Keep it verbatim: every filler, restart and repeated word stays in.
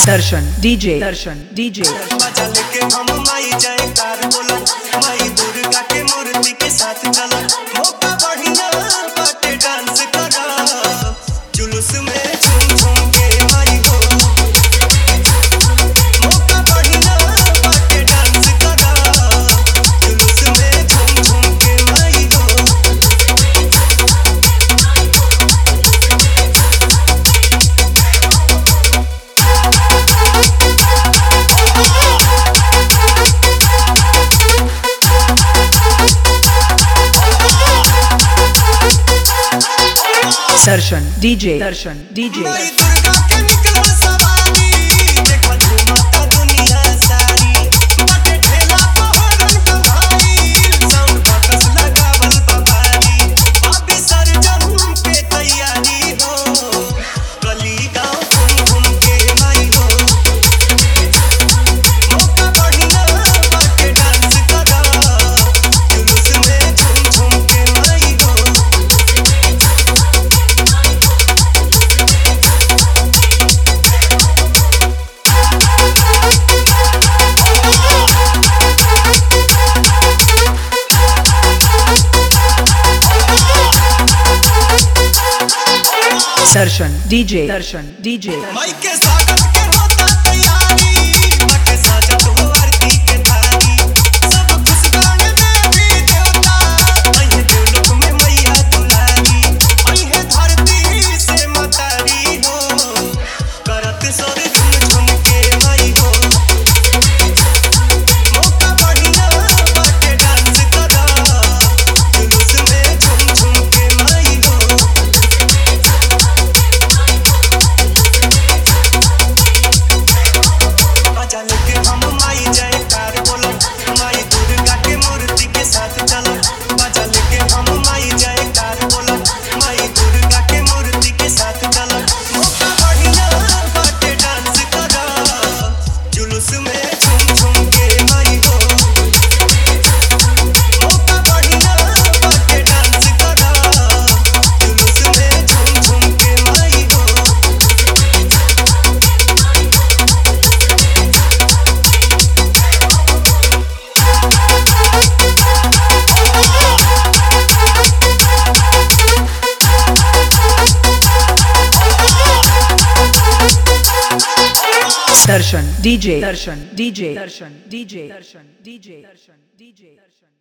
दर्शन डीजे दर्शन डीजे बजा लेके हम माई जयकार बोला, माई दुर्गा के मूर्ति के साथ चला। मौका बढ़िया बाटे डांस करा, जुलूस में झूम झूम के माई हो। मौका बढ़िया बाटे डांस करा, जुलूस में झूम झूम के माई हो। दर्शन डीजे दर्शन डीजे माई दुर्गा के निकला सवारी, देखो झूमता दुनिया सारी। बाटे ठेला पहरन का भाई, साउंड बॉक्स लगावल बा भारी। अभी सरजन के तैयारी हो, गली गाँव घूम घूम के माई हो। मौका बढ़िया बाटे डांस करा, जुलूस में झूम झूम के माई हो। दर्शन डीजे दर्शन डीजे माई के स्वागत के होता तैयारी, बाटे साजत हो आरती के थाली। सब खुश गाने देवी देवता, अइहे देवलोक में मैया दुलारी। अइहे धरती से मतारी हो, करत सोर झुम झुम के माई हो। मौका बढ़िया बाटे डांस करा, जुलूस में झुम झुम के माई हो। बजा लेके हम माई जयकार बोला, माई दुर्गा के मूर्ति के साथ चला। बजा लेके हम माई जयकार बोला, माई दुर्गा के मूर्ति के साथ चला। मौका बढ़िया बाटे डांस करा, जुलूस में झूम झूम के माई हो। मौका बढ़िया बाटे डांस करा, जुलूस में झूम झूम के माई हो। दर्शन डीजे दर्शन डीजे दर्शन डीजे दर्शन डीजे दर्शन डीजे दर्शन